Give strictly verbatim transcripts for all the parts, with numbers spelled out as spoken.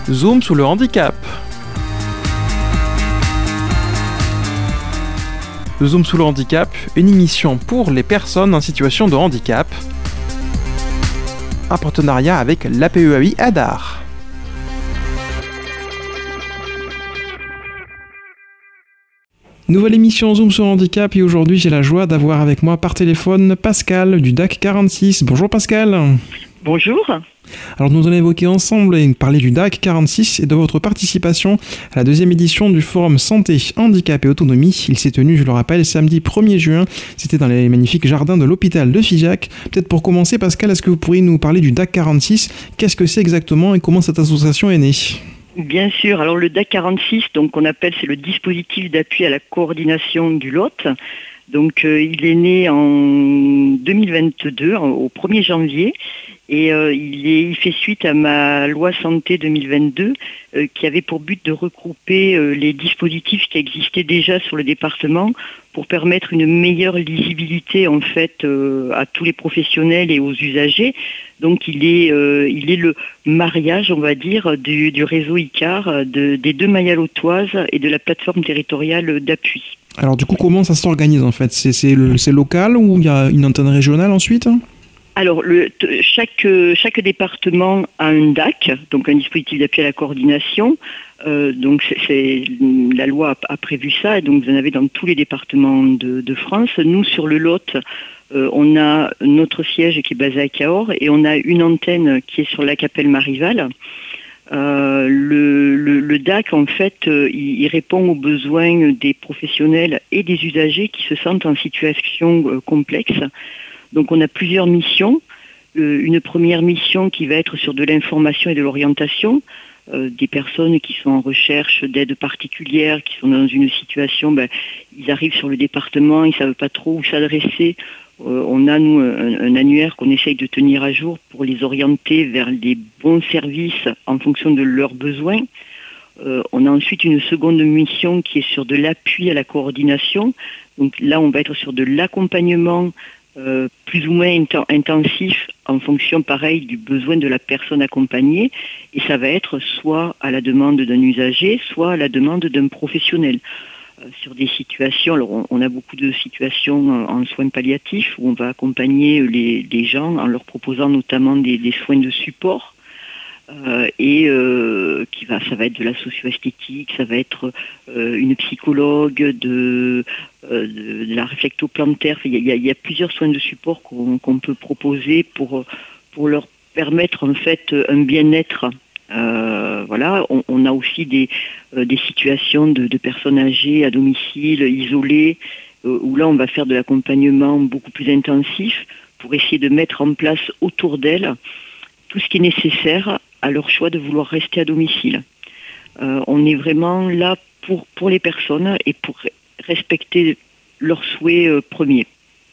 Zoom sous le handicap. Zoom sous le handicap, une émission pour les personnes en situation de handicap. Un partenariat avec l'A P E A I Hadar. Nouvelle émission Zoom sur le handicap et aujourd'hui j'ai la joie d'avoir avec moi par téléphone Pascal du D A C quarante-six. Bonjour Pascal. Bonjour. Alors nous allons évoquer ensemble et parler du D A C quarante-six et de votre participation à la deuxième édition du Forum Santé, Handicap et Autonomie. Il s'est tenu, je le rappelle, samedi premier juin. C'était dans les magnifiques jardins de l'hôpital de Figeac. Peut-être pour commencer Pascal, est-ce que vous pourriez nous parler du D A C quarante-six? Qu'est-ce que c'est exactement et comment cette association est née? Bien sûr, alors le D A C quarante-six, donc on appelle, c'est le dispositif d'appui à la coordination du Lot. Donc euh, il est né en deux mille vingt-deux, au premier janvier, et euh, il, est, il fait suite à ma loi santé deux mille vingt-deux euh, qui avait pour but de regrouper euh, les dispositifs qui existaient déjà sur le département pour permettre une meilleure lisibilité en fait euh, à tous les professionnels et aux usagers. Donc il est, euh, il est le mariage, on va dire, du, du réseau ICAR, de, des deux mailles lotoises et de la plateforme territoriale d'appui. Alors du coup, comment ça s'organise en fait? C'est, c'est, le, c'est local ou il y a une antenne régionale ensuite? Alors, le, t- chaque, chaque département a un D A C, donc un dispositif d'appui à la coordination. Euh, donc, c'est, c'est, la loi a, a prévu ça, et donc vous en avez dans tous les départements de, de France. Nous, sur le Lot, euh, on a notre siège qui est basé à Cahors, et on a une antenne qui est sur la Capelle Marival. Euh, le, le, le D A C, en fait, euh, il, il répond aux besoins des professionnels et des usagers qui se sentent en situation euh, complexe. Donc on a plusieurs missions. Euh, une première mission qui va être sur de l'information et de l'orientation. Euh, des personnes qui sont en recherche d'aide particulière, qui sont dans une situation, ben, ils arrivent sur le département, ils ne savent pas trop où s'adresser. Euh, on a, nous, un, un annuaire qu'on essaye de tenir à jour pour les orienter vers les bons services en fonction de leurs besoins. Euh, on a ensuite une seconde mission qui est sur de l'appui à la coordination. Donc là, on va être sur de l'accompagnement Euh, plus ou moins int- intensif en fonction, pareil, du besoin de la personne accompagnée. Et ça va être soit à la demande d'un usager, soit à la demande d'un professionnel. Euh, sur des situations, alors on, on a beaucoup de situations en, en soins palliatifs où on va accompagner les, les gens en leur proposant notamment des, des soins de support. Euh, et euh, qui va, ça va être de la socio-esthétique, ça va être euh, une psychologue, de, euh, de, de la réflectoplantaire. Il y, a, il y a plusieurs soins de support qu'on, qu'on peut proposer pour, pour leur permettre en fait un bien-être. Euh, voilà, on, on a aussi des, euh, des situations de, de personnes âgées à domicile, isolées, euh, où là on va faire de l'accompagnement beaucoup plus intensif pour essayer de mettre en place autour d'elles tout ce qui est nécessaire à leur choix de vouloir rester à domicile. Euh, on est vraiment là pour, pour les personnes et pour respecter leurs souhaits euh, premiers.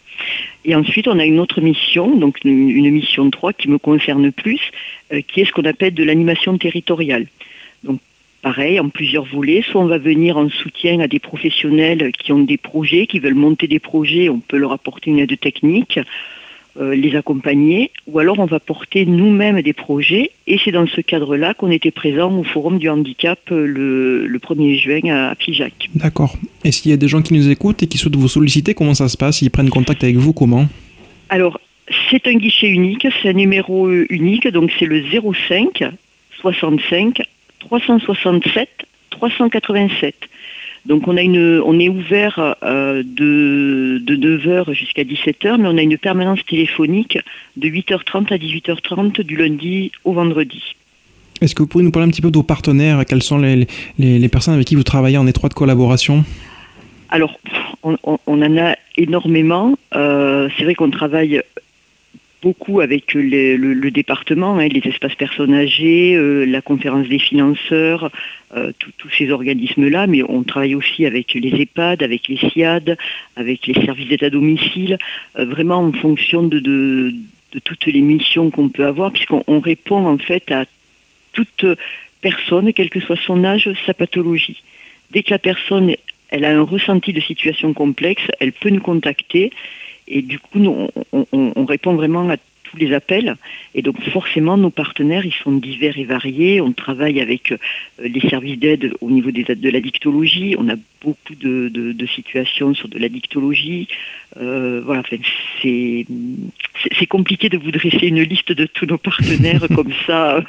Et ensuite, on a une autre mission, donc une, une mission trois qui me concerne plus, euh, qui est ce qu'on appelle de l'animation territoriale. Donc, pareil, en plusieurs volets. Soit on va venir en soutien à des professionnels qui ont des projets, qui veulent monter des projets, on peut leur apporter une aide technique, Euh, les accompagner, ou alors on va porter nous-mêmes des projets, et c'est dans ce cadre-là qu'on était présent au Forum du Handicap euh, le, le premier juin à, à Figeac. D'accord. Et s'il y a des gens qui nous écoutent et qui souhaitent vous solliciter, comment ça se passe? Ils prennent contact avec vous, comment? Alors, c'est un guichet unique, c'est un numéro unique, donc c'est le zéro cinq soixante-cinq trois cent soixante-sept trois cent quatre-vingt-sept. Donc on a une, on est ouvert euh, de, de neuf heures jusqu'à dix-sept heures, mais on a une permanence téléphonique de huit heures trente à dix-huit heures trente du lundi au vendredi. Est-ce que vous pourriez nous parler un petit peu de vos partenaires? Quelles sont les, les, les personnes avec qui vous travaillez en étroite collaboration? Alors, on, on, on en a énormément. Euh, c'est vrai qu'on travaille beaucoup avec les, le, le département, hein, les espaces personnes âgées, euh, la conférence des financeurs, euh, tous ces organismes-là, mais on travaille aussi avec les EHPAD, avec les SIAD, avec les services d'aide à domicile, euh, vraiment en fonction de, de, de toutes les missions qu'on peut avoir, puisqu'on on répond en fait à toute personne, quel que soit son âge, sa pathologie. Dès que la personne elle a un ressenti de situation complexe, elle peut nous contacter. Et du coup, nous, on, on, on répond vraiment à tous les appels. Et donc forcément, nos partenaires, ils sont divers et variés. On travaille avec euh, les services d'aide au niveau des, de la dictologie. On a beaucoup de, de, de situations sur de la dictologie. Euh, voilà, enfin, c'est, c'est, c'est compliqué de vous dresser une liste de tous nos partenaires comme ça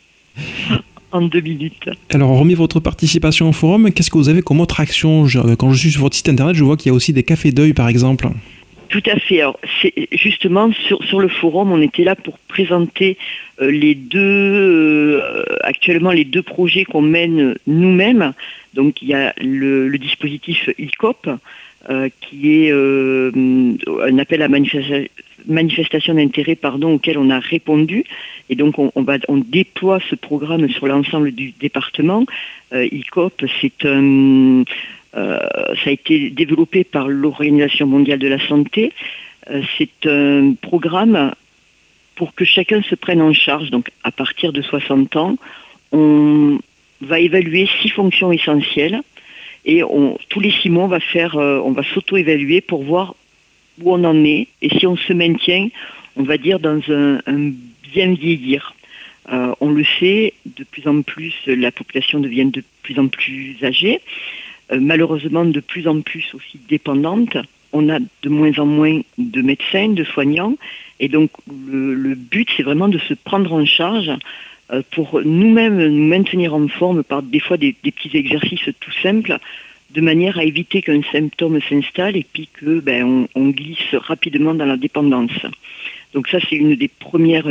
en deux minutes. Alors, hormis votre participation au forum, qu'est-ce que vous avez comme autre action? Quand je suis sur votre site internet, je vois qu'il y a aussi des cafés d'œil, par exemple. Tout à fait. Alors, c'est justement sur, sur le forum, on était là pour présenter euh, les deux euh, actuellement les deux projets qu'on mène nous-mêmes. Donc il y a le, le dispositif I C O P euh, qui est euh, un appel à manifesta- manifestation d'intérêt pardon auquel on a répondu et donc on, on va on déploie ce programme sur l'ensemble du département. Euh, I C O P, c'est un Euh, ça a été développé par l'Organisation mondiale de la santé. Euh, c'est un programme pour que chacun se prenne en charge. Donc, à partir de soixante ans, on va évaluer six fonctions essentielles et on, tous les six mois, on va faire, euh, on va s'auto-évaluer pour voir où on en est et si on se maintient, on va dire, dans un, un bien vieillir. Euh, on le sait, de plus en plus, la population devient de plus en plus âgée. Euh, malheureusement de plus en plus aussi dépendante. On a de moins en moins de médecins, de soignants, et donc le, le but c'est vraiment de se prendre en charge euh, pour nous-mêmes nous maintenir en forme par des fois des, des petits exercices tout simples, de manière à éviter qu'un symptôme s'installe et puis que ben, on, on glisse rapidement dans la dépendance. Donc ça, c'est une des premières,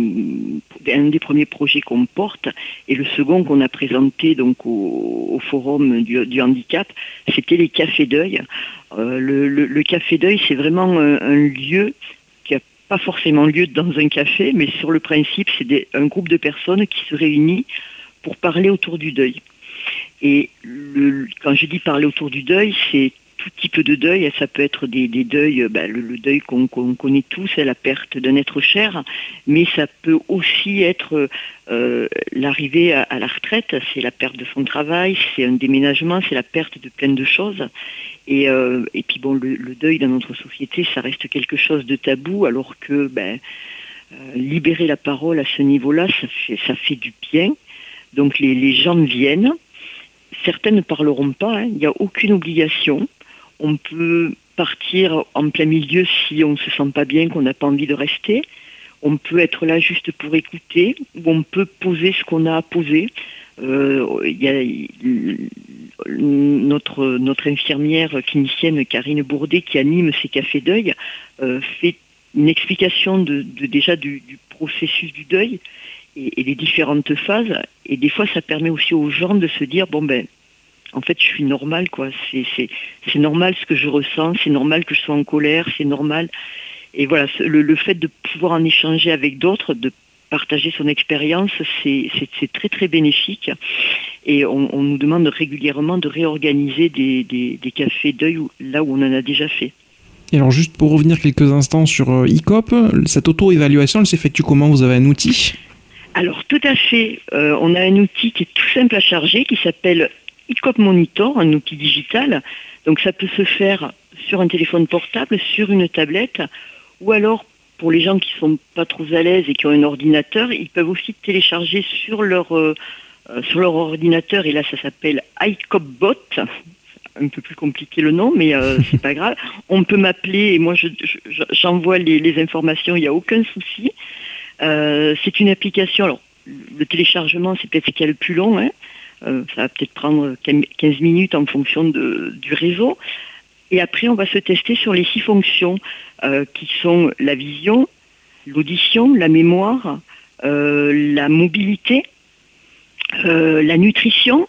un des premiers projets qu'on porte. Et le second qu'on a présenté donc au, au forum du, du handicap, c'était les cafés d'œil. Euh, le, le, le café d'œil, c'est vraiment un, un lieu qui n'a pas forcément lieu dans un café, mais sur le principe, c'est des, un groupe de personnes qui se réunit pour parler autour du deuil. Et le, quand je dis parler autour du deuil, c'est tout type de deuil. Ça peut être des, des deuils, ben, le, le deuil qu'on, qu'on connaît tous, c'est la perte d'un être cher, mais ça peut aussi être euh, l'arrivée à, à la retraite, c'est la perte de son travail, c'est un déménagement, c'est la perte de plein de choses. Et, euh, et puis bon, le, le deuil dans notre société, ça reste quelque chose de tabou, alors que ben, euh, libérer la parole à ce niveau-là, ça fait, ça fait du bien. Donc les, les gens viennent. Certains ne parleront pas, hein. Il n'y a aucune obligation. On peut partir en plein milieu si on ne se sent pas bien, qu'on n'a pas envie de rester. On peut être là juste pour écouter, ou on peut poser ce qu'on a à poser. Euh, y a, notre, notre infirmière clinicienne Karine Bourdet, qui anime ces cafés deuil, euh, fait une explication de, de déjà du, du processus du deuil et, et les différentes phases. Et des fois, ça permet aussi aux gens de se dire, bon ben, en fait, je suis normale, quoi. C'est, c'est, c'est normal ce que je ressens, c'est normal que je sois en colère, c'est normal. Et voilà, le, le fait de pouvoir en échanger avec d'autres, de partager son expérience, c'est, c'est, c'est très très bénéfique. Et on, on nous demande régulièrement de réorganiser des, des, des cafés deuil là où on en a déjà fait. Et alors juste pour revenir quelques instants sur euh, I C O P, cette auto-évaluation, elle s'effectue comment? Vous avez un outil? Alors tout à fait, euh, on a un outil qui est tout simple à charger, qui s'appelle I C O P Monitor, un outil digital. Donc ça peut se faire sur un téléphone portable, sur une tablette, ou alors pour les gens qui sont pas trop à l'aise et qui ont un ordinateur, ils peuvent aussi télécharger sur leur euh, sur leur ordinateur, et là ça s'appelle I C O P Bot. Un peu plus compliqué le nom, mais euh, c'est pas grave. On peut m'appeler et moi je, je, j'envoie les, les informations, il n'y a aucun souci. Euh, c'est une application, alors le téléchargement c'est peut-être ce qu'il y a le plus long, hein. Euh, ça va peut-être prendre quinze minutes en fonction de, du réseau. Et après, on va se tester sur les six fonctions euh, qui sont la vision, l'audition, la mémoire, euh, la mobilité, euh, la nutrition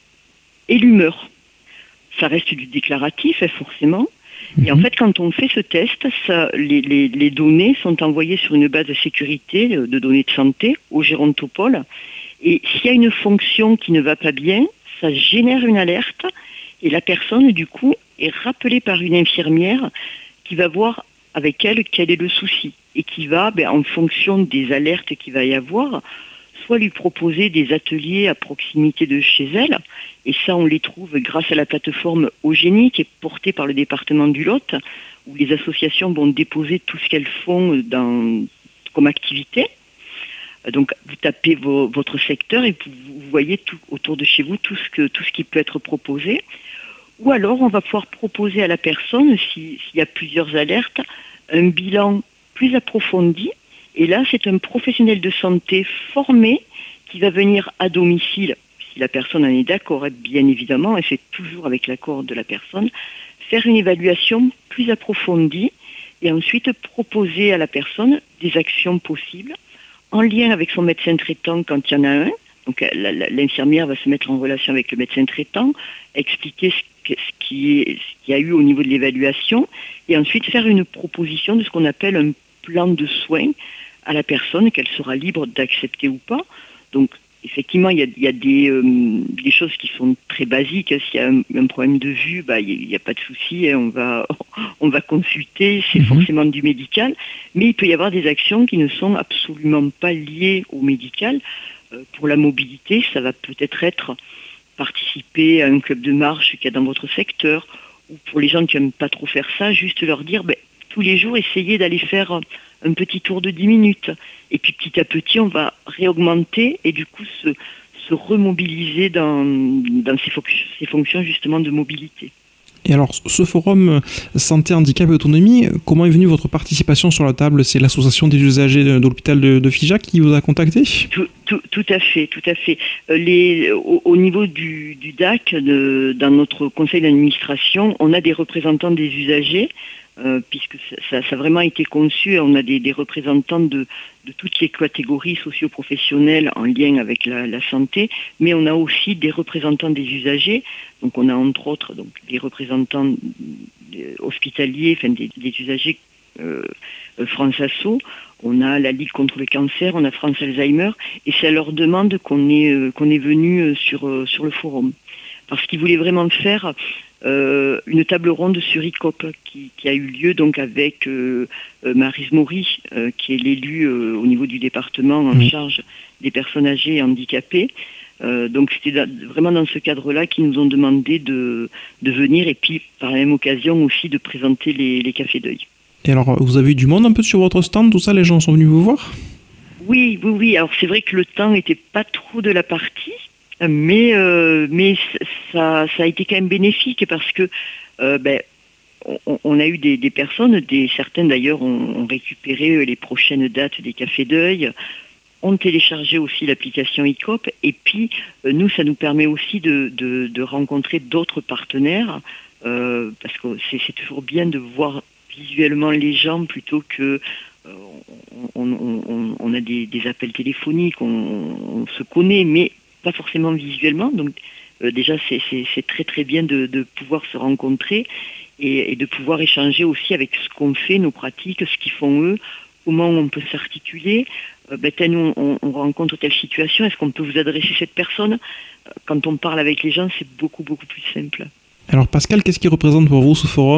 et l'humeur. Ça reste du déclaratif, hein, forcément. Et en fait, quand on fait ce test, ça, les, les, les données sont envoyées sur une base de sécurité de données de santé au gérontopole. Et s'il y a une fonction qui ne va pas bien, ça génère une alerte et la personne, du coup, est rappelée par une infirmière qui va voir avec elle quel est le souci et qui va, ben, en fonction des alertes qu'il va y avoir, soit lui proposer des ateliers à proximité de chez elle, et ça on les trouve grâce à la plateforme Eugénie qui est portée par le département du Lot, où les associations vont déposer tout ce qu'elles font dans comme activité. Donc vous tapez vos, votre secteur et vous, vous voyez tout autour de chez vous tout ce, que, tout ce qui peut être proposé. Ou alors on va pouvoir proposer à la personne, si, s'il y a plusieurs alertes, un bilan plus approfondi. Et là, c'est un professionnel de santé formé qui va venir à domicile, si la personne en est d'accord, bien évidemment, et c'est toujours avec l'accord de la personne, faire une évaluation plus approfondie et ensuite proposer à la personne des actions possibles en lien avec son médecin traitant quand il y en a un. Donc l'infirmière va se mettre en relation avec le médecin traitant, expliquer ce, ce qui est, ce qu'il y a eu au niveau de l'évaluation et ensuite faire une proposition de ce qu'on appelle un plan de soins à la personne qu'elle sera libre d'accepter ou pas. Donc effectivement, il y a, il y a des, euh, des choses qui sont très basiques. S'il y a un, un problème de vue, bah, il n'y a, a pas de souci, hein, on va, on va consulter, c'est mmh. forcément du médical. Mais il peut y avoir des actions qui ne sont absolument pas liées au médical. Euh, pour la mobilité, ça va peut-être être participer à un club de marche qu'il y a dans votre secteur, ou pour les gens qui n'aiment pas trop faire ça, juste leur dire, ben, tous les jours, essayez d'aller faire un petit tour de dix minutes. Et puis petit à petit, on va réaugmenter et du coup se, se remobiliser dans, dans ces, fo- ces fonctions justement de mobilité. Et alors, ce forum Santé, Handicap et Autonomie, comment est venue votre participation sur la table ? C'est l'association des usagers de, de l'hôpital de, de Figeac qui vous a contacté ? tout, tout, tout à fait, tout à fait. Les, au, au niveau du, du D A C, de, dans notre conseil d'administration, on a des représentants des usagers, Euh, puisque ça, ça a vraiment été conçu, on a des, des représentants de, de toutes les catégories socio-professionnelles en lien avec la, la santé, mais on a aussi des représentants des usagers, donc on a entre autres donc, des représentants hospitaliers, enfin des, des usagers euh, France Asso, on a la Ligue contre le cancer, on a France Alzheimer, et c'est à leur demande qu'on est, euh, qu'on est venu sur, euh, sur le forum. Parce qu'ils voulaient vraiment faire euh, une table ronde sur I C O P qui, qui a eu lieu donc avec euh, euh, Maryse Maury, euh, qui est l'élue euh, au niveau du département en mmh. charge des personnes âgées et handicapées. Euh, donc c'était da- vraiment dans ce cadre-là qu'ils nous ont demandé de, de venir et puis par la même occasion aussi de présenter les, les cafés d'œil. Et alors vous avez eu du monde un peu sur votre stand, tout ça, les gens sont venus vous voir ? Oui, oui, oui. Alors c'est vrai que le temps n'était pas trop de la partie. Mais, euh, mais ça, ça a été quand même bénéfique parce que euh, ben, on, on a eu des, des personnes, des, certaines d'ailleurs ont, ont récupéré les prochaines dates des cafés d'œil, ont téléchargé aussi l'application I C O P et puis euh, nous, ça nous permet aussi de, de, de rencontrer d'autres partenaires euh, parce que c'est, c'est toujours bien de voir visuellement les gens plutôt que euh, on, on, on, on a des, des appels téléphoniques, on, on se connaît, mais pas forcément visuellement, donc euh, déjà c'est, c'est, c'est très très bien de, de pouvoir se rencontrer et, et de pouvoir échanger aussi avec ce qu'on fait, nos pratiques, ce qu'ils font eux, comment on peut s'articuler, euh, ben, nous on, on rencontre telle situation, est-ce qu'on peut vous adresser cette personne ? Quand on parle avec les gens, c'est beaucoup beaucoup plus simple. Alors Pascal, qu'est-ce qui représente pour vous ce forum ?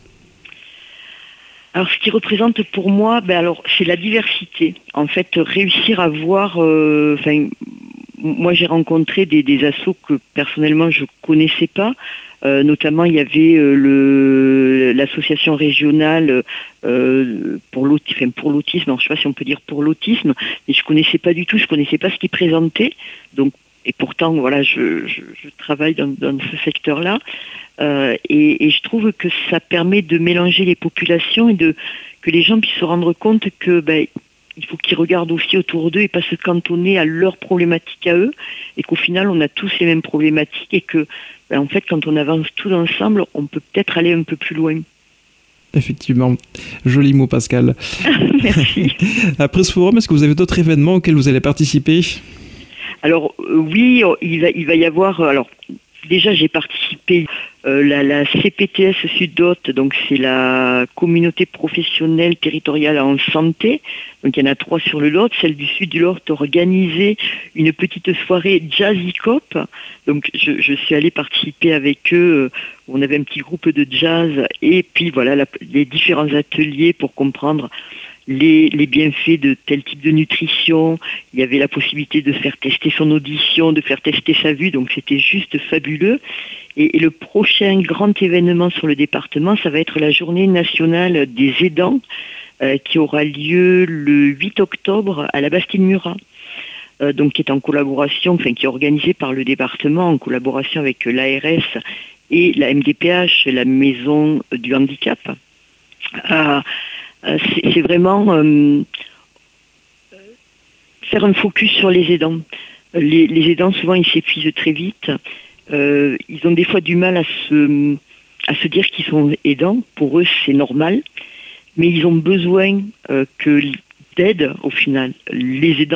Alors, ce qui représente pour moi, ben alors, c'est la diversité. En fait, réussir à voir, euh, enfin, moi j'ai rencontré des, des assos que personnellement je connaissais pas. Euh, notamment, il y avait euh, le, l'association régionale euh, pour, l'autisme, enfin, pour l'autisme. Alors, je ne sais pas si on peut dire pour l'autisme, mais je connaissais pas du tout. Je connaissais pas ce qu'ils présentaient. Donc, et pourtant, voilà, je, je, je travaille dans, dans ce secteur-là. Euh, et, et je trouve que ça permet de mélanger les populations et de que les gens puissent se rendre compte que ben, il faut qu'ils regardent aussi autour d'eux et pas se cantonner à leurs problématiques à eux, et qu'au final on a tous les mêmes problématiques et que ben, en fait quand on avance tous ensemble, on peut peut-être aller un peu plus loin. Effectivement, joli mot Pascal. Merci. Après ce forum, est-ce que vous avez d'autres événements auxquels vous allez participer ? Alors euh, oui, il va, il va y avoir. Alors déjà, j'ai participé euh, la, la C P T S Sud-Lot, donc c'est la communauté professionnelle territoriale en santé. Donc il y en a trois sur le Lot. Celle du Sud du Lot organisait une petite soirée jazz I C O P. Donc je, je suis allée participer avec eux. On avait un petit groupe de jazz et puis voilà la, les différents ateliers pour comprendre Les, les bienfaits de tel type de nutrition. Il y avait la possibilité de faire tester son audition, de faire tester sa vue, donc c'était juste fabuleux. Et, et le prochain grand événement sur le département, ça va être la journée nationale des aidants. euh, qui aura lieu le huit octobre à la Bastide-Murat. Euh, donc qui est en collaboration, enfin qui est organisé par le département en collaboration avec l'A R S et la M D P H, la maison du handicap. Euh, c'est, c'est vraiment euh, faire un focus sur les aidants. Les, les aidants, souvent, ils s'épuisent très vite. Euh, ils ont des fois du mal à se, à se dire qu'ils sont aidants. Pour eux, c'est normal. Mais ils ont besoin euh, que d'aide, au final. Les aidants